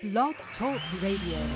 Blog Talk Radio.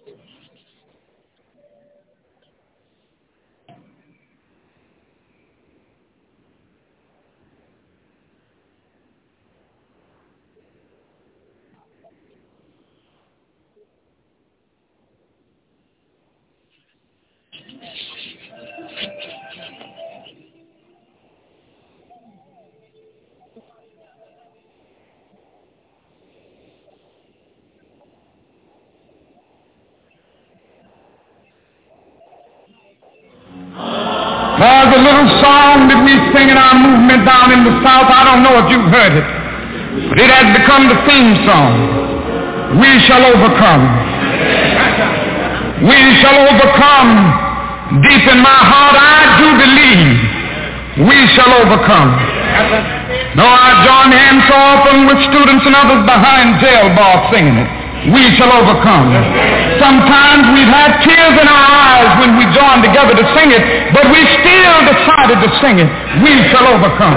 There's a little song that we sing in our movement down in the South. I don't know if you've heard it, but it has become the theme song. We shall overcome. We shall overcome. Deep in my heart, I do believe we shall overcome. Though I join hands so often with students and others behind jail bars singing it, we shall overcome. Sometimes we've had tears in our eyes when we joined together to sing it, but we still decided to sing it. We shall overcome.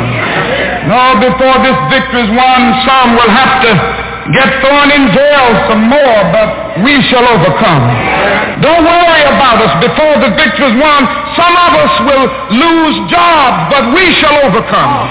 No, before this victory is won, some will have to get thrown in jail some more, but we shall overcome. Don't worry about us. Before the victory is won, some of us will lose jobs, but we shall overcome.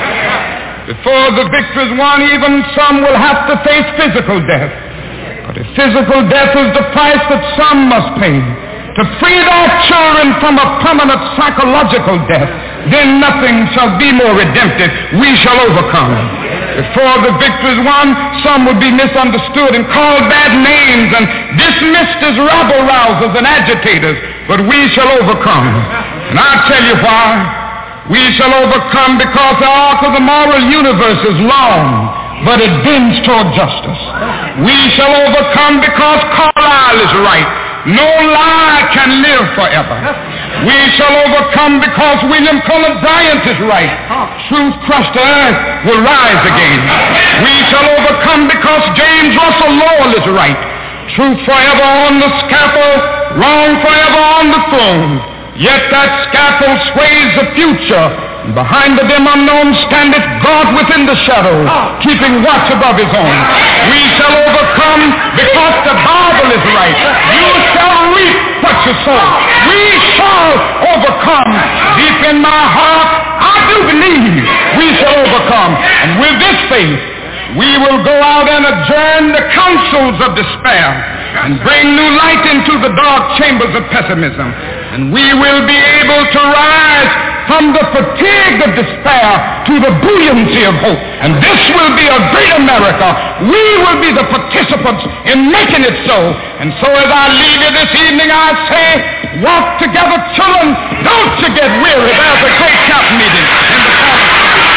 Before the victory is won, even some will have to face physical death. But if physical death is the price that some must pay to free their children from a permanent psychological death, then nothing shall be more redemptive. We shall overcome. Before the victory is won, some will be misunderstood and called bad names and dismissed as rabble-rousers and agitators, but we shall overcome. And I'll tell you why. We shall overcome because the arc of the moral universe is long, but it bends toward justice. We shall overcome because Carlyle is right. No lie can live forever. We shall overcome because William Cullen Bryant is right. Truth crushed to earth will rise again. We shall overcome because James Russell Lowell is right. Truth forever on the scaffold, wrong forever on the throne. Yet that scaffold sways the future. Behind the dim unknown standeth God within the shadow, keeping watch above his own. We shall overcome because the Bible is right. You shall reap what you sow. We shall overcome. Deep in my heart, I do believe we shall overcome. And with this faith, we will go out and adjourn the councils of despair and bring new light into the dark chambers of pessimism. And we will be able to rise from the fatigue of despair to the buoyancy of hope. And this will be a great America. We will be the participants in making it so. And so as I leave you this evening, I say, walk together, children. Don't you get weary. There's a great camp meeting in the corner.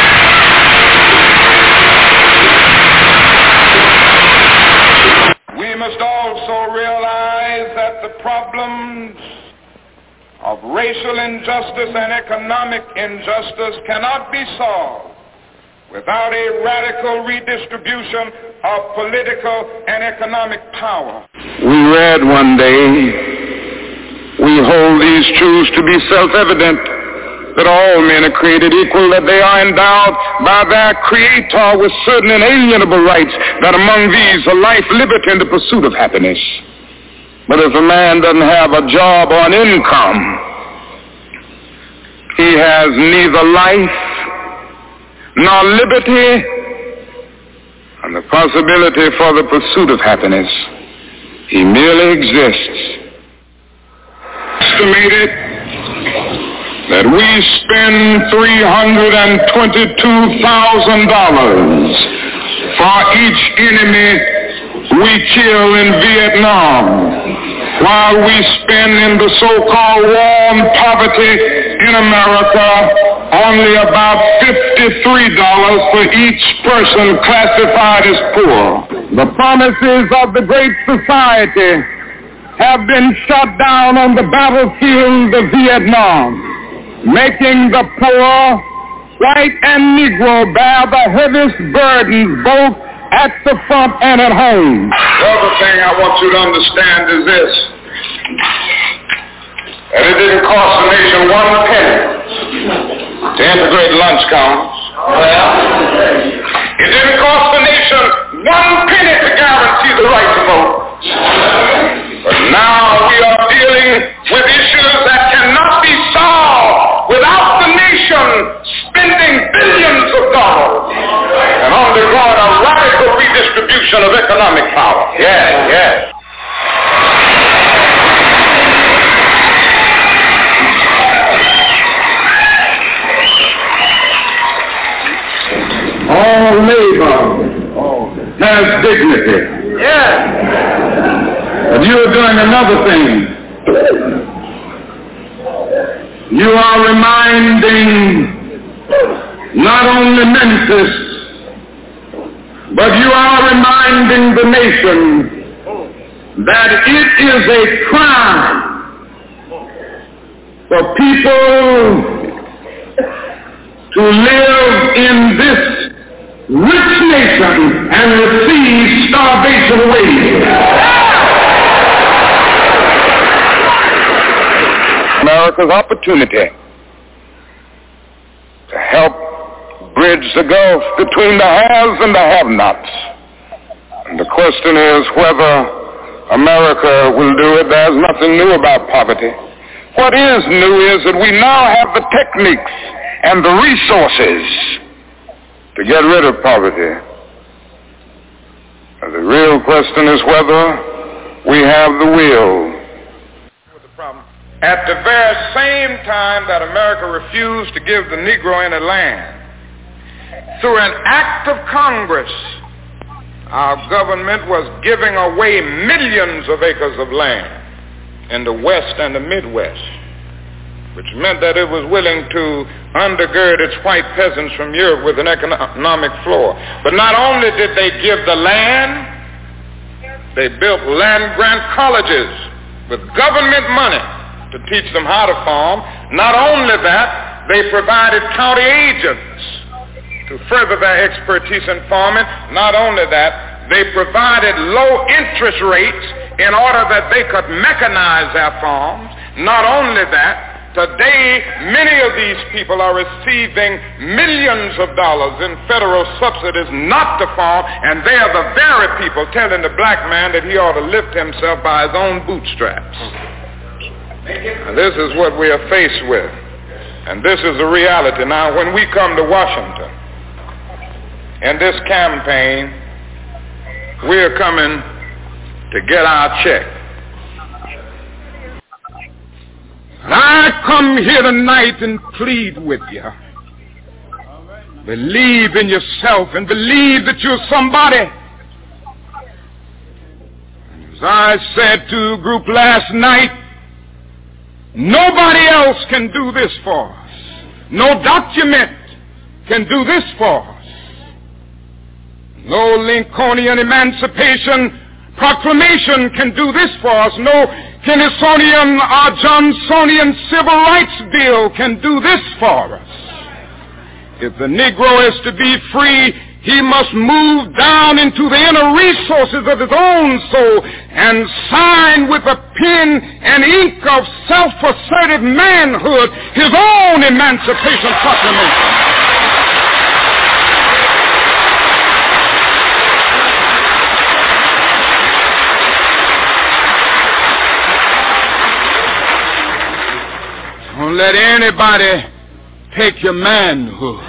We must also realize that the problems of racial injustice and economic injustice cannot be solved without a radical redistribution of political and economic power. We read one day, we hold these truths to be self-evident, that all men are created equal, that they are endowed by their Creator with certain inalienable rights, that among these are life, liberty, and the pursuit of happiness. But if a man doesn't have a job or an income, he has neither life nor liberty and the possibility for the pursuit of happiness. He merely exists. Estimated that we spend $322,000 for each enemy we kill in Vietnam, while we spend in the so-called war on poverty in America only about $53 for each person classified as poor. The promises of the Great Society have been shot down on the battlefield of Vietnam, making the poor, white and Negro, bear the heaviest burdens both at the front and at home. The other thing I want you to understand is this, that it didn't cost the nation one penny to integrate lunch counters. It didn't cost the nation one penny to guarantee the right to vote. But now distribution of economic power. Yes, yes. All labor has dignity. Yes. But you are doing another thing. You are reminding not only Memphis, but you are reminding the nation that it is a crime for people to live in this rich nation and receive starvation wages. America's opportunity to help bridge the gulf between the haves and the have-nots. And the question is whether America will do it. There's nothing new about poverty. What is new is that we now have the techniques and the resources to get rid of poverty. And the real question is whether we have the will. At the very same time that America refused to give the Negro any land, through an act of Congress, our government was giving away millions of acres of land in the West and the Midwest, which meant that it was willing to undergird its white peasants from Europe with an economic floor. But not only did they give the land, they built land-grant colleges with government money to teach them how to farm. Not only that, they provided county agents to further their expertise in farming. Not only that, they provided low interest rates in order that they could mechanize their farms. Not only that, today, many of these people are receiving millions of dollars in federal subsidies not to farm, and they are the very people telling the black man that he ought to lift himself by his own bootstraps. And this is what we are faced with, and this is the reality. Now, when we come to Washington in this campaign, we are coming to get our check. I come here tonight and plead with you. Believe in yourself and believe that you're somebody. As I said to a group last night, nobody else can do this for us. No document can do this for us. No Lincolnian Emancipation Proclamation can do this for us. No Kennedonian or Johnsonian Civil Rights Bill can do this for us. If the Negro is to be free, he must move down into the inner resources of his own soul and sign with a pen and ink of self-assertive manhood his own Emancipation Proclamation. Don't let anybody take your manhood.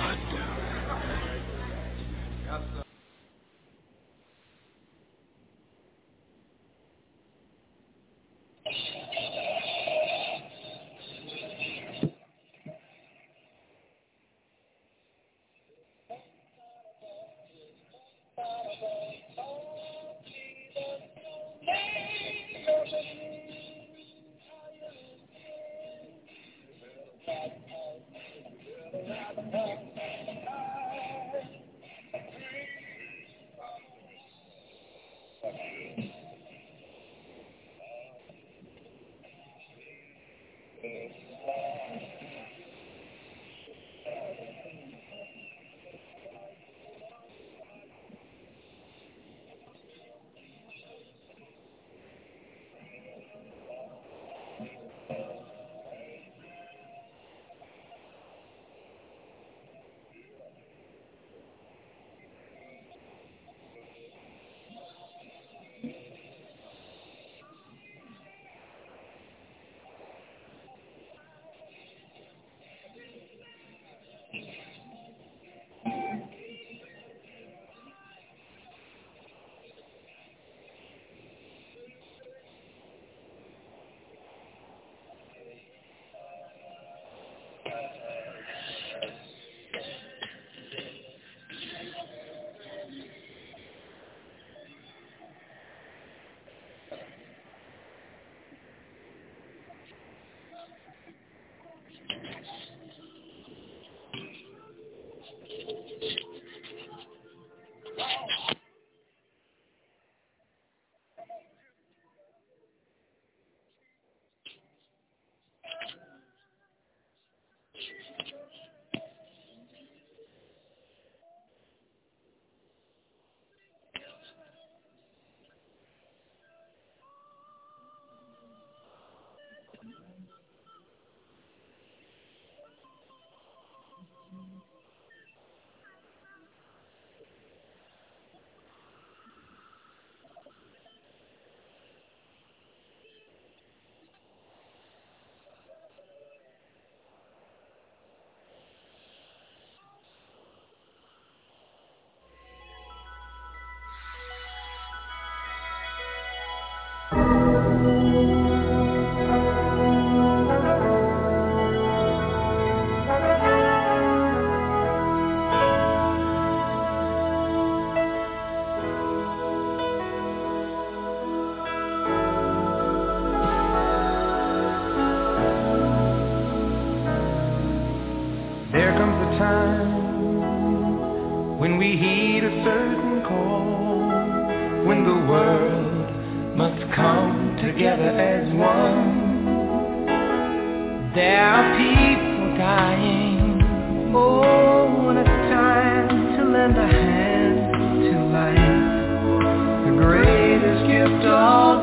when we heed a certain call, when the world must come together as one. There are people dying. Oh, when it's time to lend a hand to life, the greatest gift of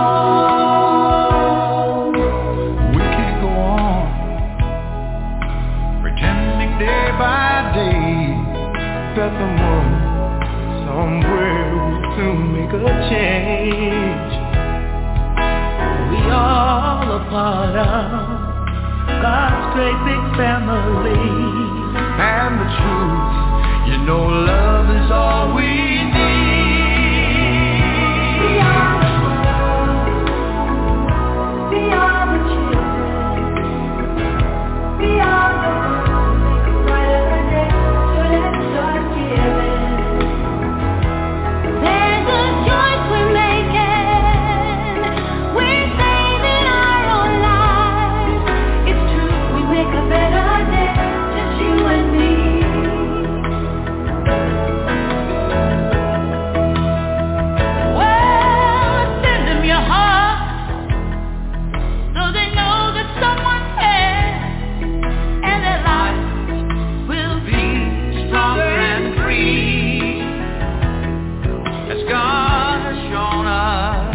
all. We can't go on pretending day by day that someone somewhere will soon make a change. We all a part of God's great big family, and the truth, you know, love is all we need. We are the world, we are the children, we are the ones who make a brighter day, so let's start giving. There's a choice we're making, we're saving our own lives. It's true, we make a better day, just you and me. Well, send them your heart, so they know that someone cares, and their life will be stronger and free, as God has shown us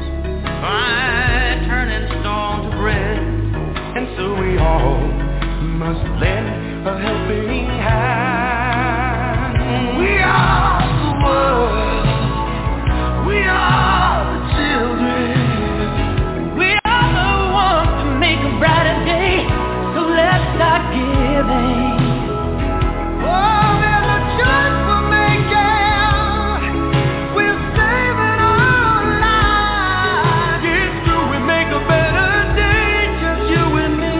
by turning stone to bread. And so we all must lend a helping hand. We are the world, we are the children, we are the ones to make a brighter day, so let's start giving. Oh, there's a choice we're making, we're saving our lives. It's true, we make a better day, just you and me.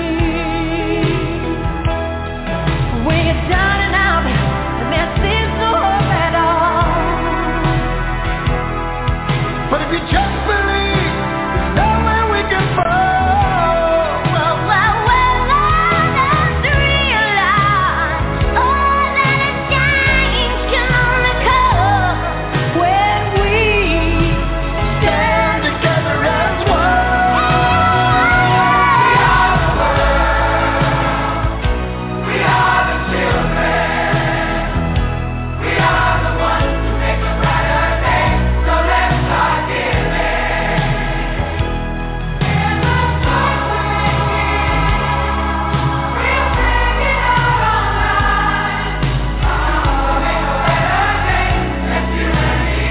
When you're down and out, and there seems no hope at all, but if you just believe, there's nowhere we can fall. Well, let's realize, oh, that a change can only come when we stand together as one. We are the children, we are the ones who make a brighter day, so let's start giving. There's a choice we're making, we're saving our own lives. Oh, make a better day, just you and me.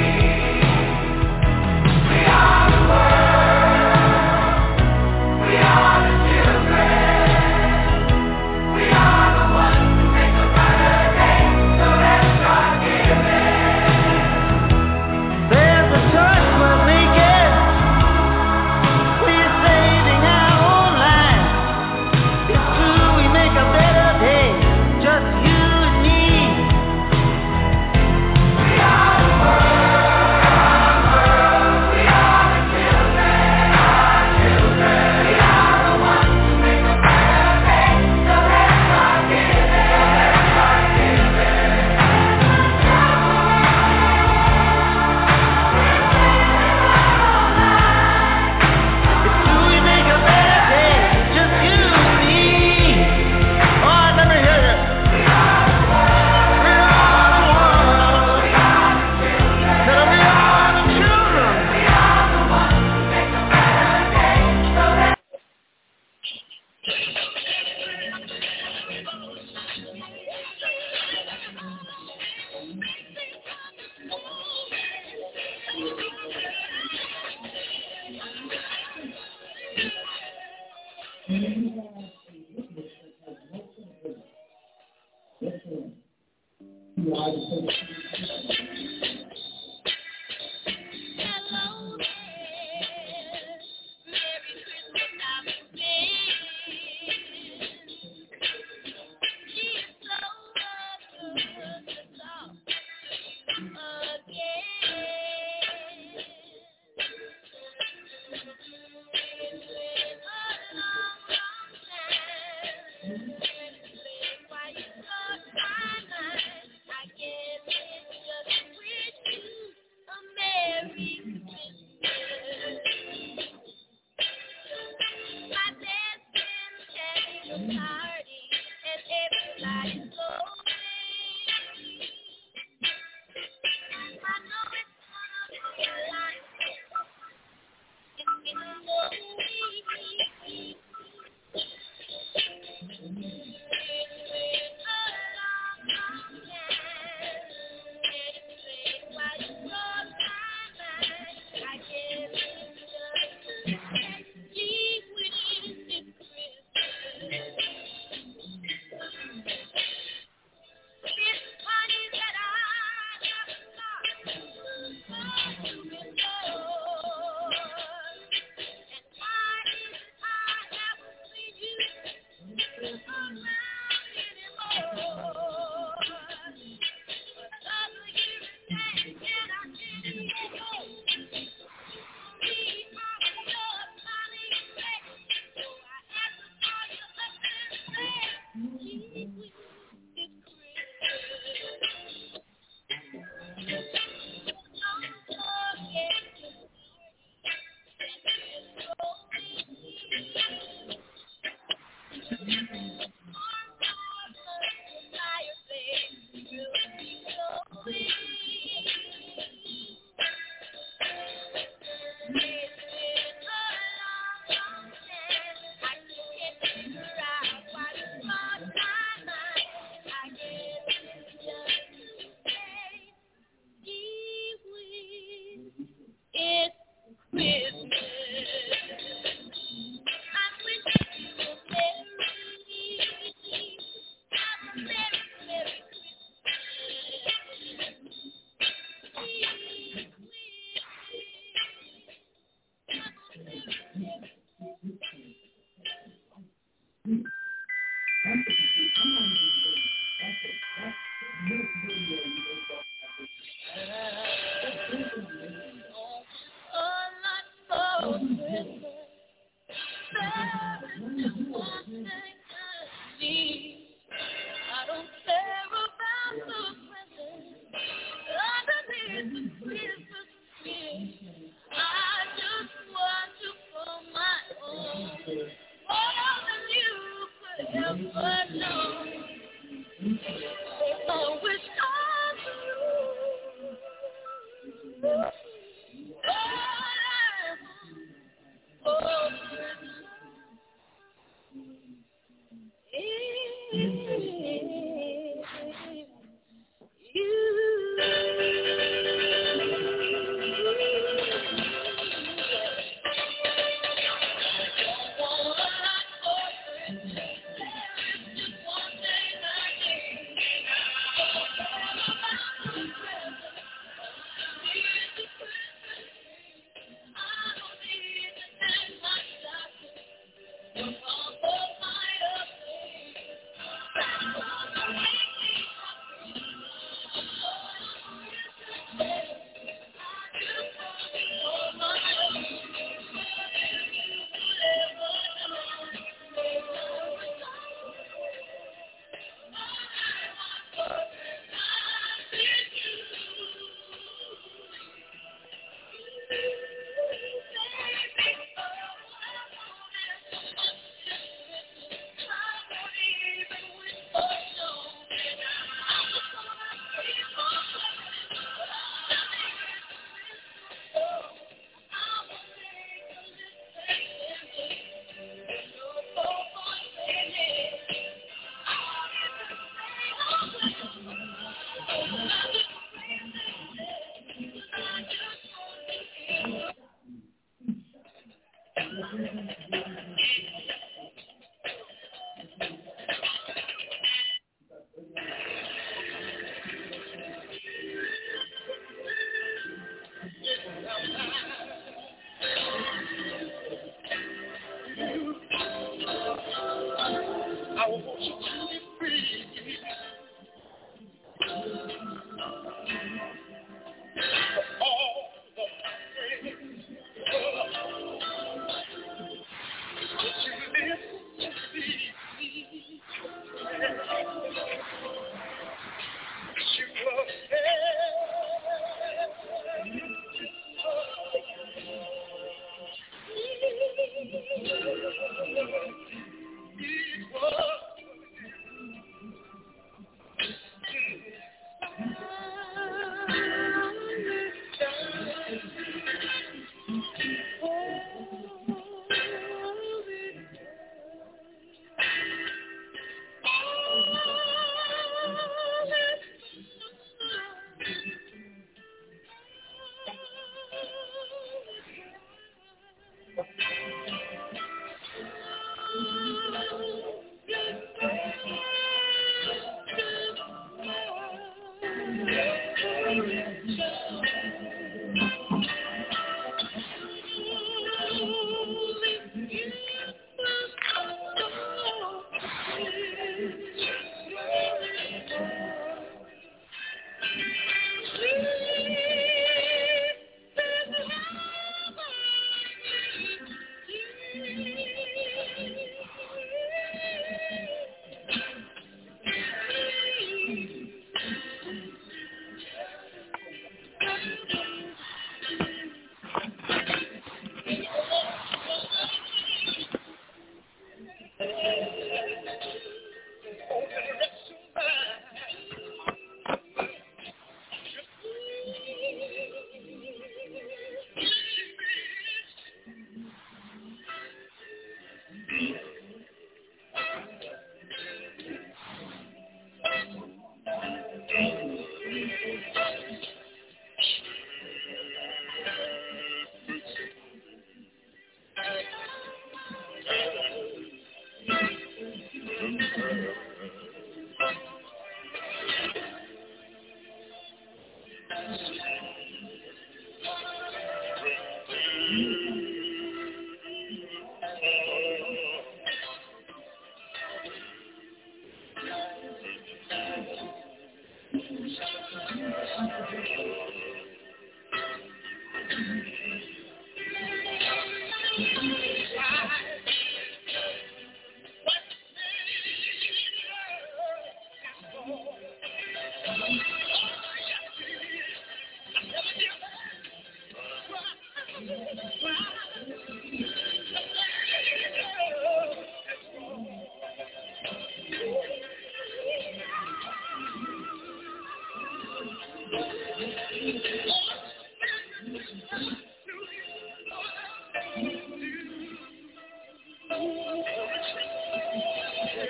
We are the world, we are the children, we are the ones who make a brighter day, so let's start giving. There's a choice we're making, we're saving our own lives. It's true, we make a better day, just you and me. We are the world, we are the children, we are the ones who make a brighter day, so let's start giving. It's true, we make a better day, just you and me. Oh, let me hear it. We are the world, we are the world, we are the children, we are the children, we are the ones who make a better day, so let's. Hello there, Merry Christmas, I'm she's so good to talk to you again. It's been a long, long time.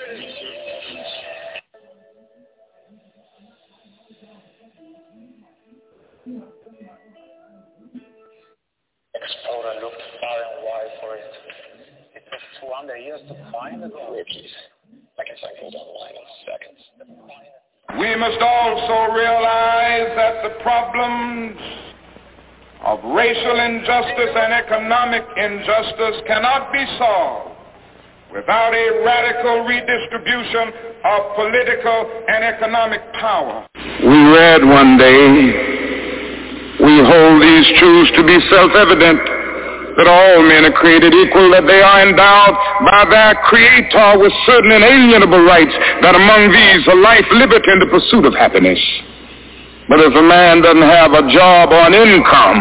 Explorer looked far and wide for it. It took 200 years to find it. Rookies. I can find it online in seconds. We must also realize that the problems of racial injustice and economic injustice cannot be solved without a radical redistribution of political and economic power. We read one day, we hold these truths to be self-evident, that all men are created equal, that they are endowed by their Creator with certain inalienable rights, that among these are life, liberty, and the pursuit of happiness. But if a man doesn't have a job or an income,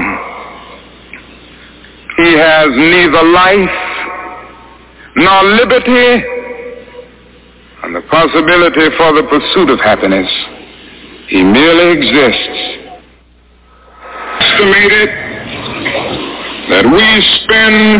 he has neither life nor liberty and the possibility for the pursuit of happiness. He merely exists. Estimated that we spend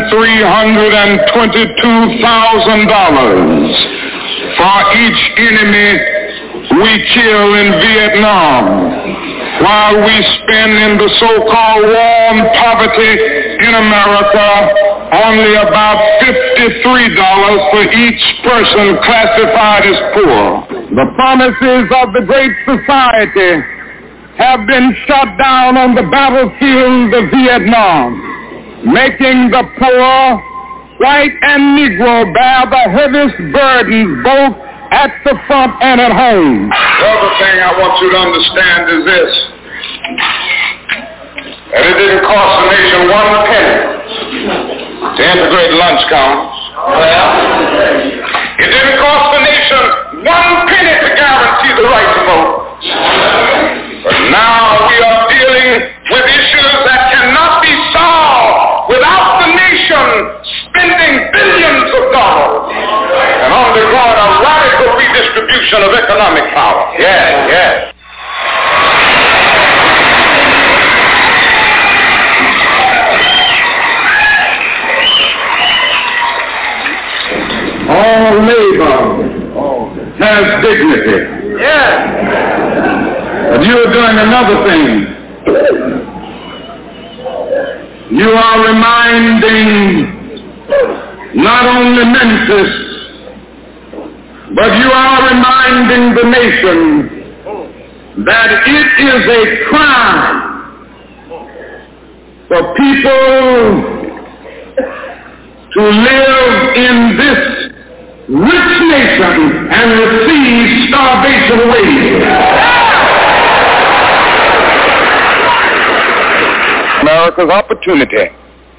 $322,000 for each enemy we kill in Vietnam, while we spend in the so-called war on poverty in America only about $53 for each person classified as poor. The promises of the Great Society have been shot down on the battlefield of Vietnam, making the poor, white and Negro, bear the heaviest burdens both at the front and at home. The other thing I want you to understand is this, that it didn't cost the nation one penny to integrate lunch counters. It didn't cost the nation one penny to guarantee the right to vote. But now we are dealing with issues that cannot be solved without the nation spending billions of dollars and undergoing a radical redistribution of economic power. Yes. All labor has dignity. But you are doing another thing. You are reminding not only Memphis, but you are reminding the nation that it is a crime for people to live in this rich nation and receive starvation wages. America's opportunity.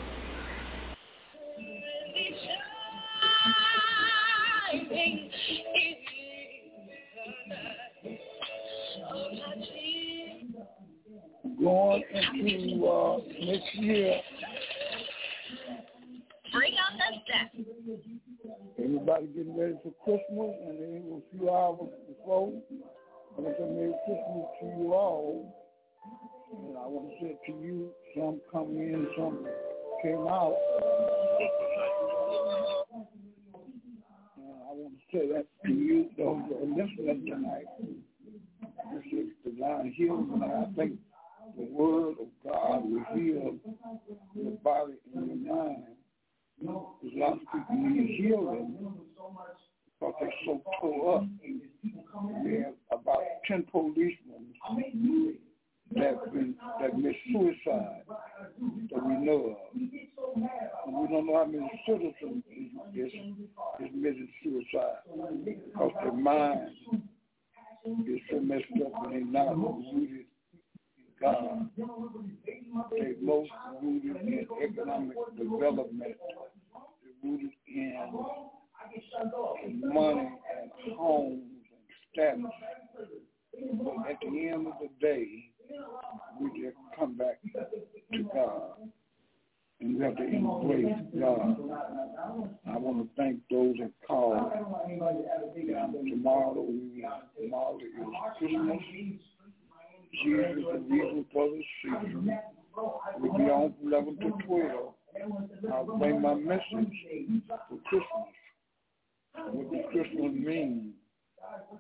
Going into next year. Bring out that step. Everybody getting ready for Christmas, and then a few hours before, I want to say Merry Christmas to you all. And I want to say to you, some come in, some came out. And I want to say that to you, those that are listening tonight. This is divine healing, and I think the word of God will heal your body and your mind. There's a lot of people need healing because they're so tore up. We have about 10 policemen that commit suicide that we know of. And we don't know how many citizens is committing suicide because their mind is so messed up and they're not rooted in God. They're most rooted in economic development. They're rooted in money and homes and status. But at the end of the day, we just come back to God. And we have to embrace God. I want to thank those that called. Tomorrow is Christmas. Jesus is the reason for the season. We'll be on from 11 to 12. I'll bring my message for Christmas. What does Christmas mean?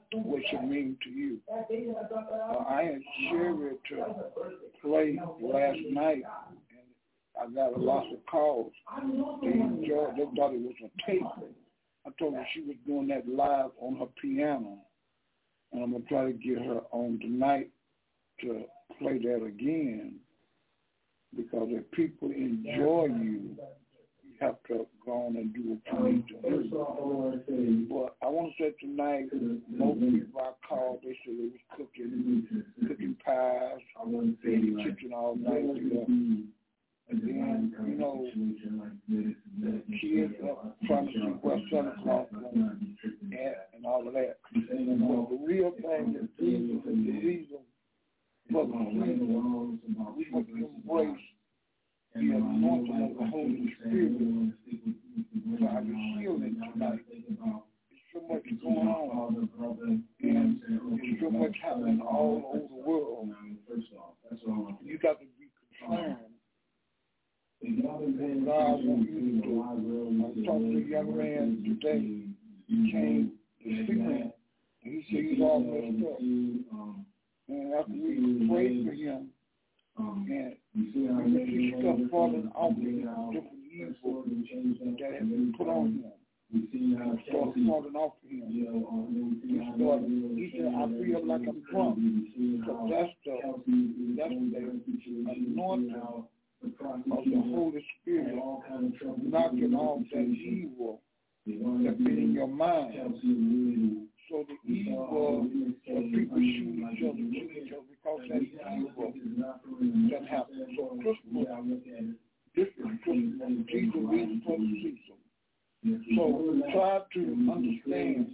what she means to you. I had Sherry to play last night, and I got a lot of calls. They enjoyed. They thought it was a tape. I told her she was doing that live on her piano, and I'm gonna try to get her on tonight to play that again, because if people enjoy you, you have to go on and do what you need to do. But I want to say tonight, most people I called, they said they was cooking pies, in the kitchen all night together. And then, you know, the kids are trying to see what Santa Claus and all of that. But the real thing is the reason for the season, we must embrace the anointing of the Holy Spirit for our healing tonight. There's so much going on, and there's so much happening all over the world. You got to be concerned what God wants you to do. I talked to a young man today. He came to see me, and he said he's all messed up. And after we prayed for him, and we see stuff falling off of him, different evil that had been put on him. And started falling off of him. He said, I feel like I'm drunk. Because that's the anointing of the Holy Spirit, knocking off that evil that's been in your mind. So the evil of people shooting each other because that evil that happens. So Christmas, this is Christmas. Jesus is for the season. So try to understand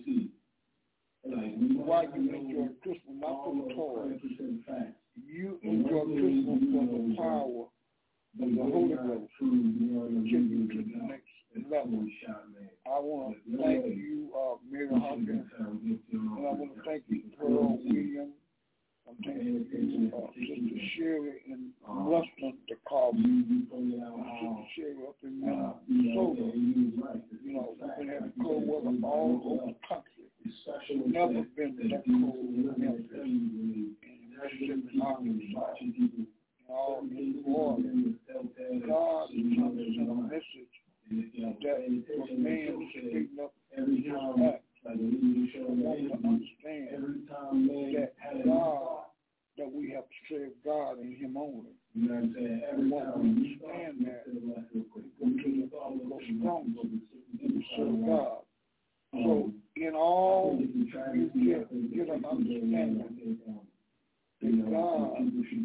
why you enjoy Christmas, not for the toys. You enjoy Christmas for the power of the Holy Ghost to take you to the next level. I want to thank you, Mary Hawkins, and I want to thank you, Pearl Williams. I'm thanking you, Sister Sherry in Ruston, the call me. Sister Sherry up in Minnesota. You know, we've been having cold weather all over the country. Never been that cold in Memphis, in Mississippi, Arkansas, all in New Orleans. God is trying to send a message that for man to straighten up his act. I want to understand that God, that we have to serve God and Him only. We want to understand that we go stronger and serve God. So in all, you get an understanding that God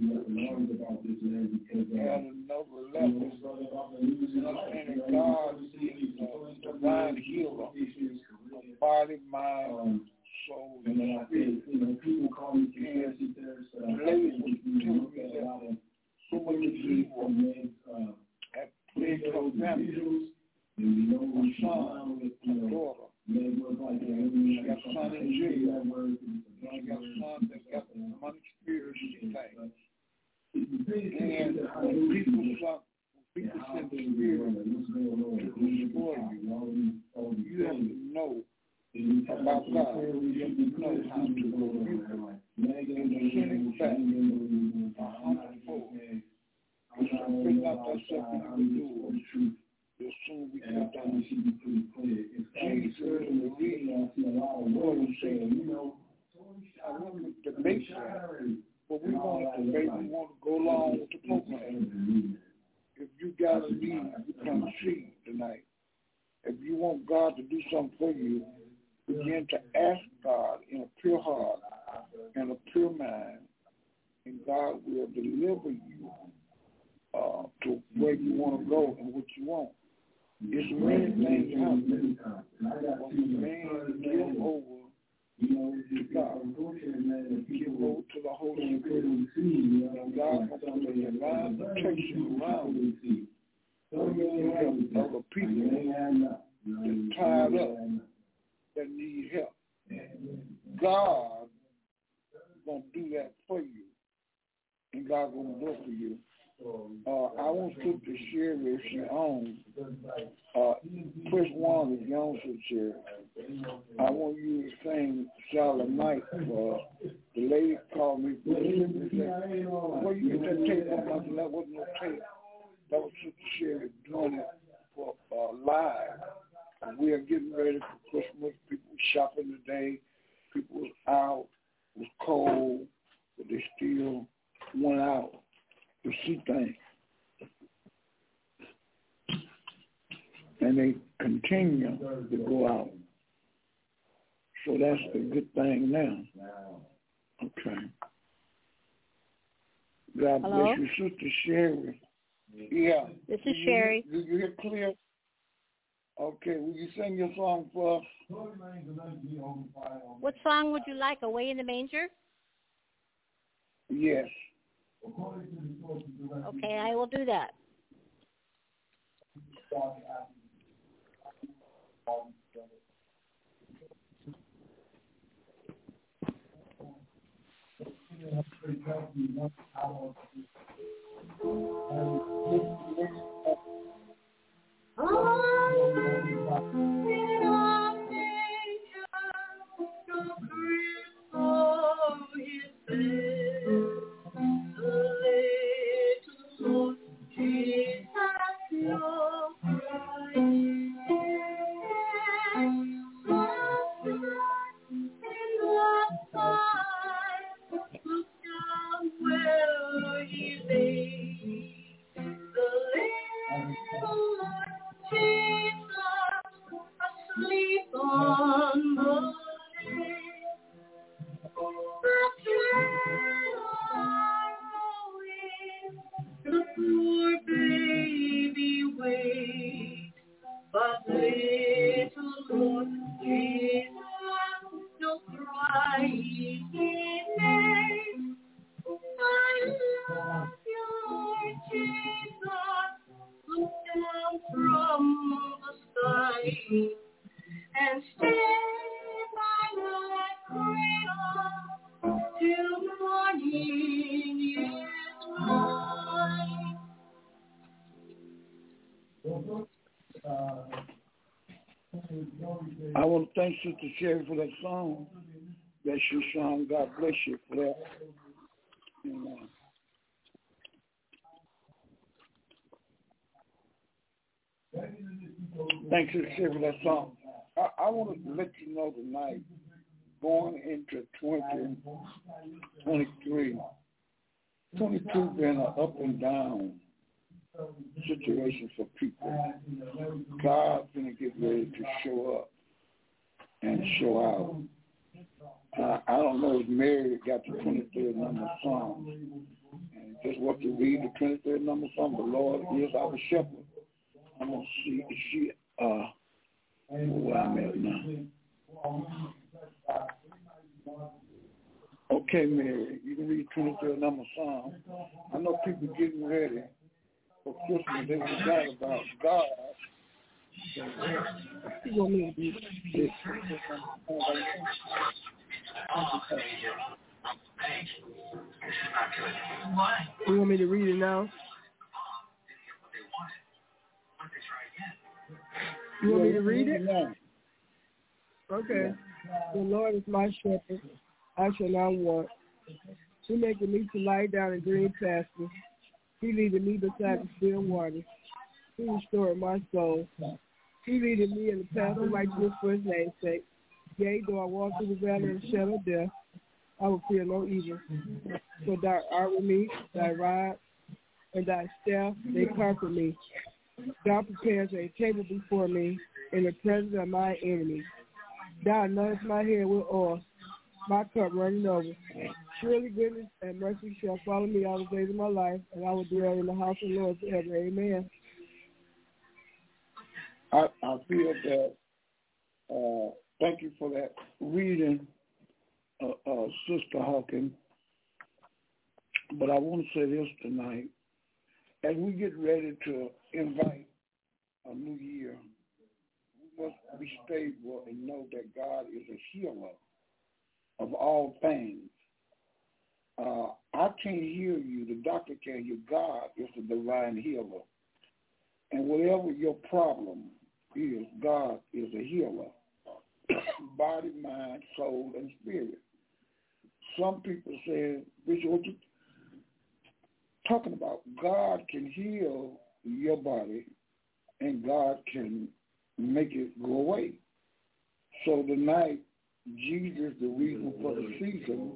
at another level, understanding God is the divine healer of body, mind, soul, and spirit. And the lady was telling me that so much evil had plagued her family. Her son, her daughter. She got a son in jail. She got a son that got the money conspiracy thing. And when people send the spirit to destroy you, you have to know about God. You have to know how to rebuke it. And to send it back 100-fold. If something like that stuff you can do, as soon as we get down, Jesus is the reason for the saying, I want to debate that, but we want to debate, we want to go along with the program. If you got a need, you come see tonight. If you want God to do something for you, begin to ask God in a pure heart and a pure mind, and God will deliver you to where you want to go and what you want. It's many things happening. When the man give over to God, give over to the Holy Spirit, and God will put a divine protection around you. So you have other people that's tied up that need help. God is going to do that for you, and God is going to do it for you. I want to share if she owns. Chris Wong, if you own Sister Sherry, I want you to sing Silent Night. The lady called me and said, "Where you get that tape from?" I said, "That wasn't no tape. That was Sister Sherry doing it for live. And we are getting ready for Christmas. People were shopping today. People was out. It was cold, but they still went out to see things. And they continue to go out. So that's a good thing now. Okay. God Hello? bless you, Sister Sherry. Yeah. This is Sherry. Do you hear clear? Okay, will you sing your song for us? What song would you like? Away in the Manger? Yes. Okay, I will do that. I want to thank Sister Sherry for that song that she sung. God bless you for that. Amen. Thanks, Sister Sherry, for that song. I want to let you know tonight, going into 2023, 22 been an up and down situation for people. God's going to get ready to show up and show out. I don't know if Mary got the 23rd number song. And just what to read the 23rd number song, the Lord is our shepherd. I'm going to see if she, where I'm at now. Okay, Mary, you can read 23rd number song. I know people getting ready for Christmas. They forgot about God. You want me to read this? You want me to read it now? You want me to read it? Okay. The Lord is my shepherd. I shall not want. He maketh me to lie down in green pastures. He leadeth me beside the still waters. He restored my soul. He leadeth me in the path of righteousness for his name's sake. Yea, though I walk through the valley of the shadow of death, I will fear no evil. For thou art with me, thy rod and thy staff, they comfort me. Thou preparest a table before me in the presence of my enemies. Thou anointest my head with oil, my cup running over. Surely goodness and mercy shall follow me all the days of my life, and I will dwell in the house of the Lord forever. Amen. I feel that, thank you for that reading, Sister Hawkins. But I want to say this tonight. As we get ready to invite a new year, we must be stable and know that God is a healer of all things. I can't heal you. The doctor can. You. God is the divine healer. And whatever your problem is, God is a healer. body, mind, soul, and spirit. Some people say, Bishop, what you talking about? God can heal your body and God can make it go away. So tonight, Jesus, the reason for the season.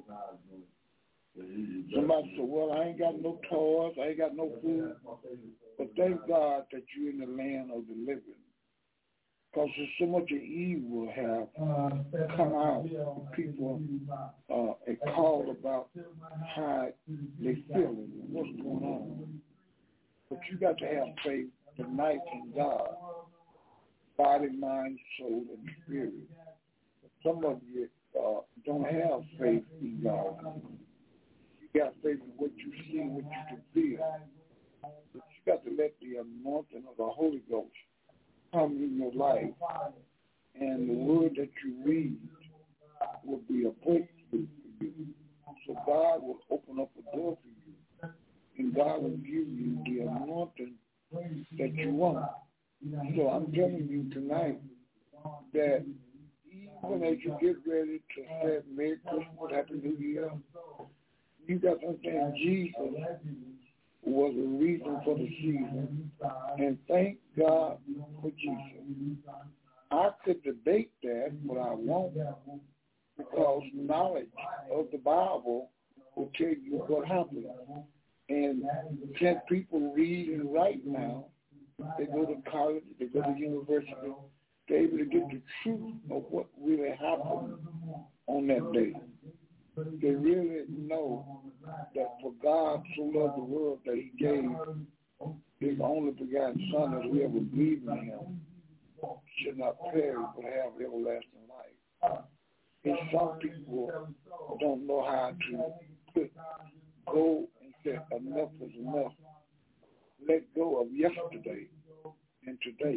Somebody said, well, I ain't got no toys, I ain't got no food. But thank God that you're in the land of the living. Because there's so much of evil have come out. People are called about how they feeling and what's going on. But you got to have faith tonight in God. Body, mind, soul, and spirit. Some of you don't have faith in God. You got faith in what you see and what you can feel. But you got to let the anointing of the Holy Ghost come in your life. And the word that you read will be a breakthrough for you. So God will open up a door for you. And God will give you the anointing that you want. So I'm telling you tonight that even as you get ready to say Merry Christmas, Happy New Year, you got to understand Jesus was the reason for the season. And thank God for Jesus. I could debate that, but I won't, because knowledge of the Bible will tell you what happened. And 10 people read and write now. They go to college, they go to university, they're able to get the truth of what really happened on that day. They really know that for God so loved the world that he gave his only begotten Son, that whoever believes in him should not perish but have everlasting life. And some people don't know how to go and say enough is enough. Let go of yesterday and today.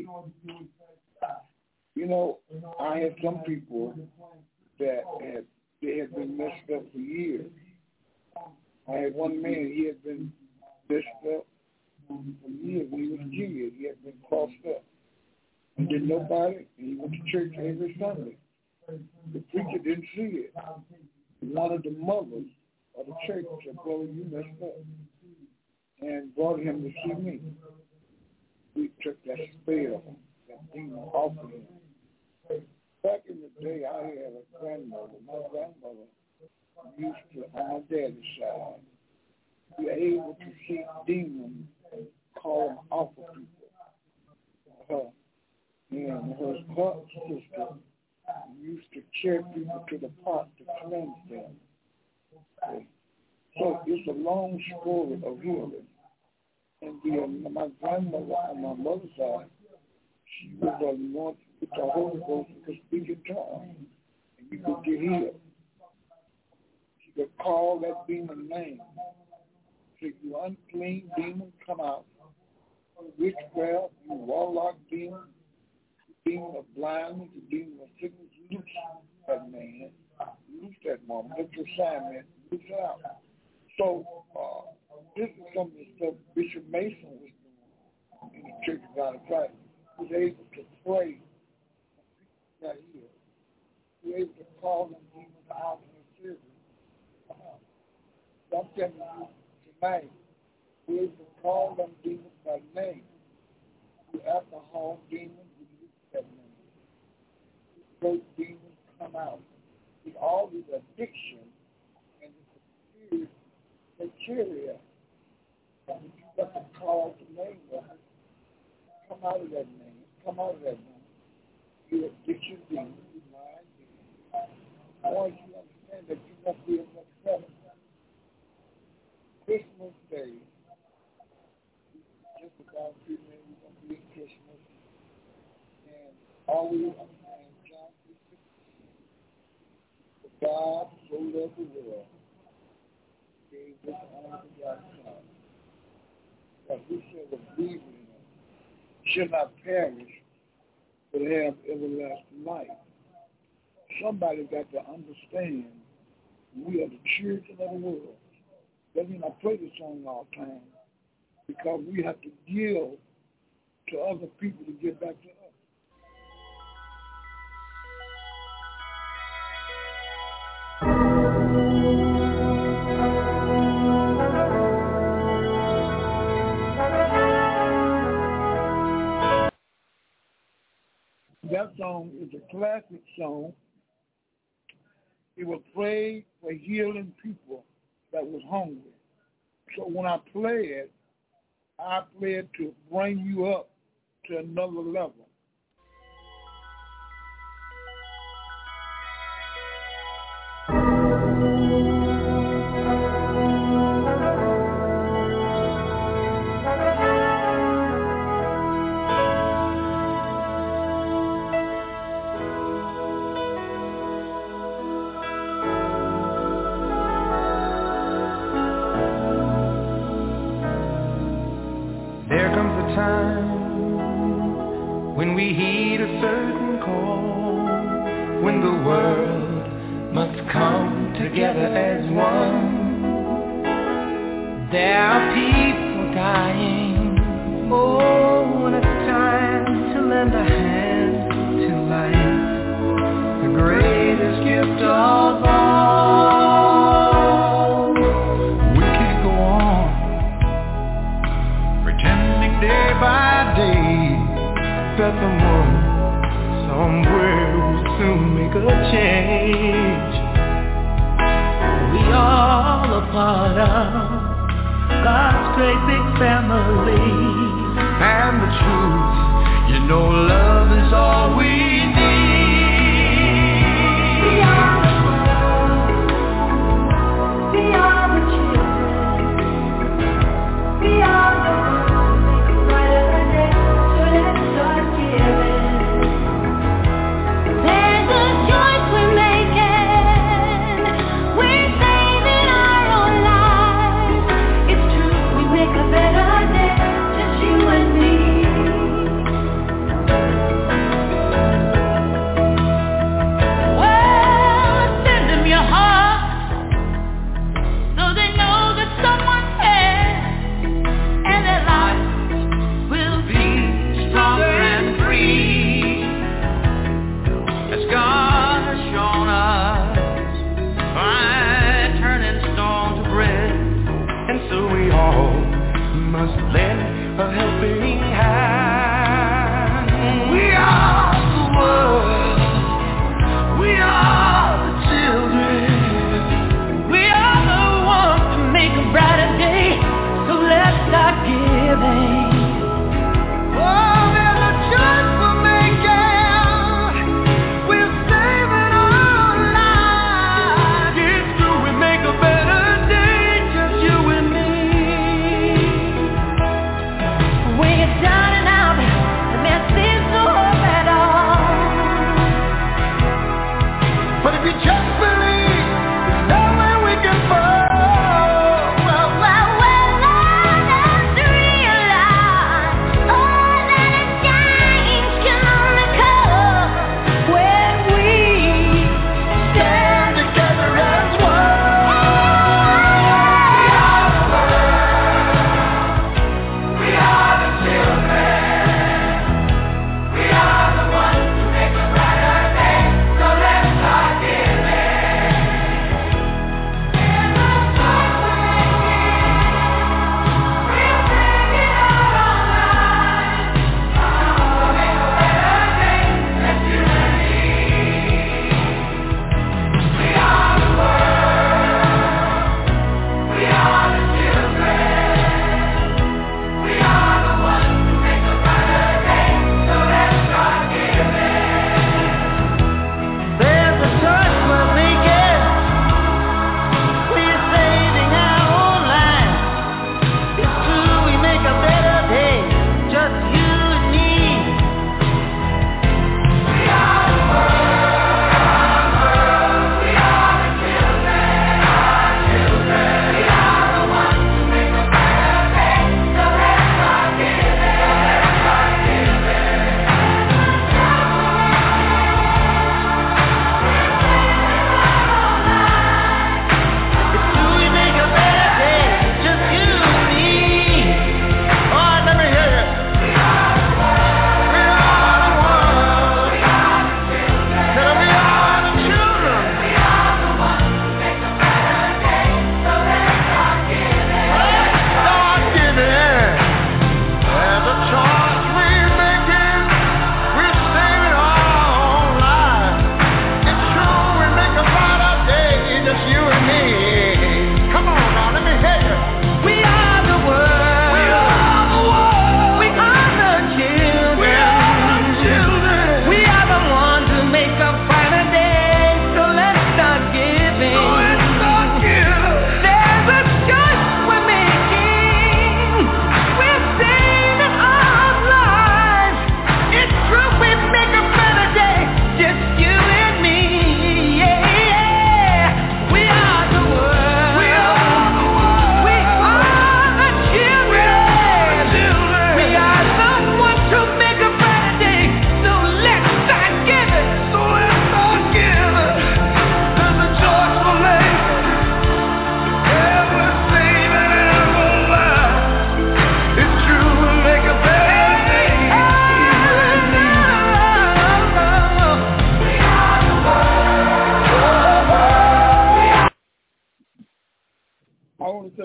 You know, I had some people that had been messed up for years. I had one man, he had been messed up for years when he was a kid. He had been crossed up. And didn't nobody, and he went to church every Sunday. The preacher didn't see it. One of the mothers of the church said, brother, you messed up. And brought him to see me. We took that spell, that demon off of him. Back in the day, I had a grandmother. My grandmother used to, on my daddy's side, be able to see demons, call them off of people. And her sister used to carry people to the pot to cleanse them. So it's a long story of healing. And my grandmother on my mother's side, she was anointed with the Holy Ghost and could speak in tongues. And you could get healed. She could call that demon name. Say, you unclean demon, come out. Witchcraft, you warlock demon, demon of blindness, the demon of sickness, loose that man, loose that woman, loose your assignment, loose it out. So, this is some of the stuff Bishop Mason was doing in the Church of God in Christ. He was able to pray and got healed. He was able to call them demons out in the service. So I'm telling you tonight, he was able to call them demons by name. The alcohol demons, we use that name. Those demons come out. It's all these addiction and it's a spirit they carry us. And you got to call the name of it. Come out of that name. Come out of that name. You addiction demons, you mind demons. I want you to understand that you must be in much better. Christmas Day, just about 3 minutes, we're going to be in Christmas. And always understand John 3:16. For God so loved the world, gave this only begotten Son, that whosoever believes in him should not perish, but have everlasting life. Somebody got to understand we are the children of the world. That means I play this song all the time because we have to give to other people to give back to us. That song is a classic song. It was played for healing people that was hungry. So when I play it, I play it to bring you up to another level. There comes a time when we heed a certain call, when the world must come together as one. There are people dying. Oh, and it's time to lend a hand to life, the greatest gift of all. We can't go on pretending day by day that someone somewhere will soon make a change. We all a part of God's great big family, and the truth, you know, love is all we need. We are the world, we are the children, we are the ones who make a brighter day, so let's start giving. There's a choice we're making, we're saving our own lives. It's true, we make a better day, just you and me.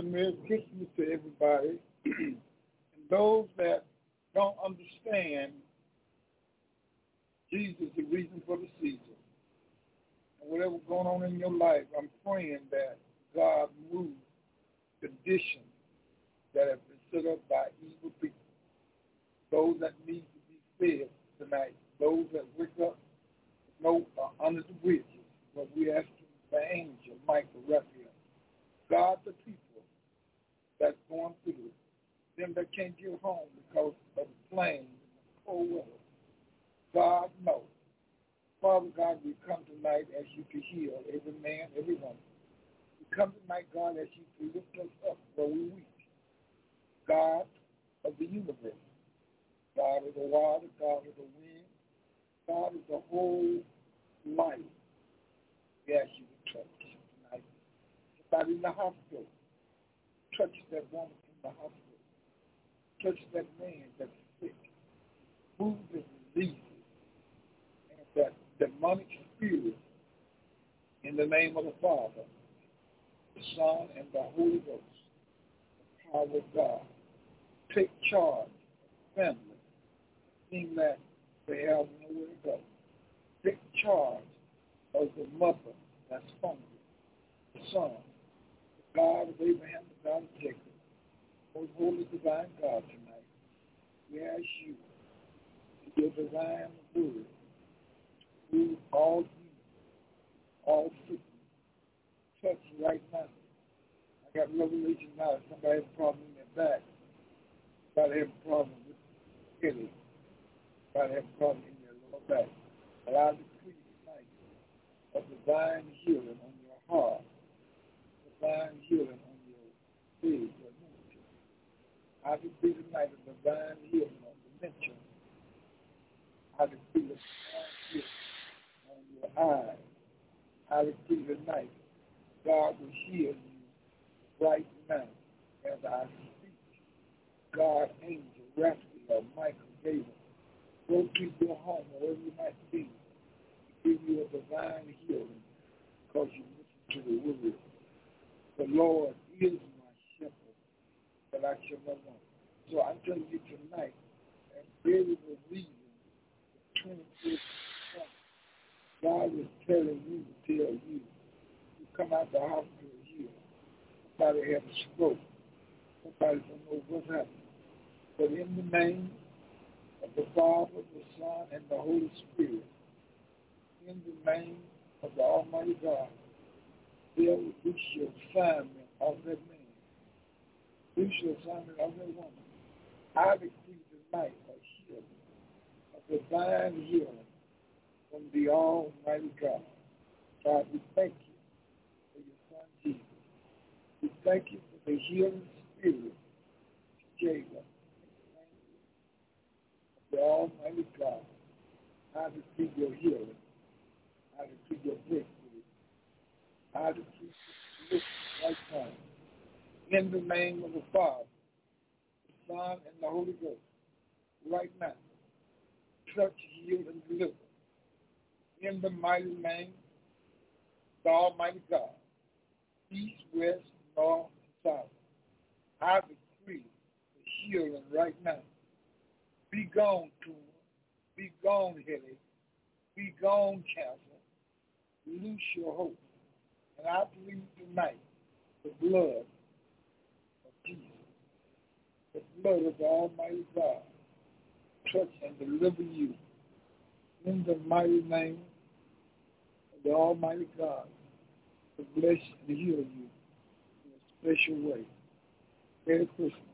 said Merry Christmas to everybody. And those that don't understand Jesus, the reason for the season, and whatever's going on in your life, I'm praying that God moves conditions that have been set up by evil people. Those that need to be fed tonight, those that wake up under the bridges, but we ask the angel, Michael Raphael, God the people that's going through it, them that can't get home because of the flames and the cold weather. God knows. Father God, we come tonight as you to heal every man, every woman. We come tonight, God, as you to lift us up where we weak. God of the universe, God of the water, God of the wind, God of the whole life. We ask you to touch tonight. Somebody in the hospital, touch that woman in the hospital. Touch that man that's sick. Move the diseases and that demonic spirit in the name of the Father, the Son, and the Holy Ghost, the power of God. Take charge of the family, seeing that they have nowhere to go. Take charge of the mother that's hungry, the son, the God of Abraham, the God of Jacob, most holy divine God tonight. We ask you to give divine word through all evil, all sickness. Touch right now. I got revelation now. Somebody has a problem in their back. Somebody has a problem with headache. Somebody has a problem in their lower back. But I decree tonight a divine healing on your heart, divine healing on your leg, your mental. I decree tonight a divine healing on the mental. I decree a divine healing on your eyes. I decree tonight God will heal you right now as I speak. God, angel, Raphael, Michael, Gabriel, go to your home, wherever you might be, give you a divine healing because you listen to the word. The Lord is my shepherd, that I shall not want. So I'm telling you tonight, as very believing the 25th God is telling you to tell you, you come out the hospital here, somebody had a stroke, somebody don't know what's happening. But in the name of the Father, the Son, and the Holy Spirit, in the name of the Almighty God, there will be your assignment of that man. Loose your assignment of that woman. I decree tonight a healing, a divine healing from the Almighty God. God, we thank you for your Son Jesus. We thank you for the healing spirit you gave us. The Almighty God, I decree your healing. I decree your breakthrough. I decree your right now. In the name of the Father, the Son, and the Holy Ghost, right now, touch, heal, and deliver. In the mighty name of the Almighty God, east, west, north, and south, I decree the healing right now. Be gone, tumor. Be gone, headache. Be gone, cancer. Loose your hope. And I believe tonight the blood of Jesus, the blood of the Almighty God, touch and deliver you in the mighty name of the Almighty God to bless and heal you in a special way. Merry Christmas.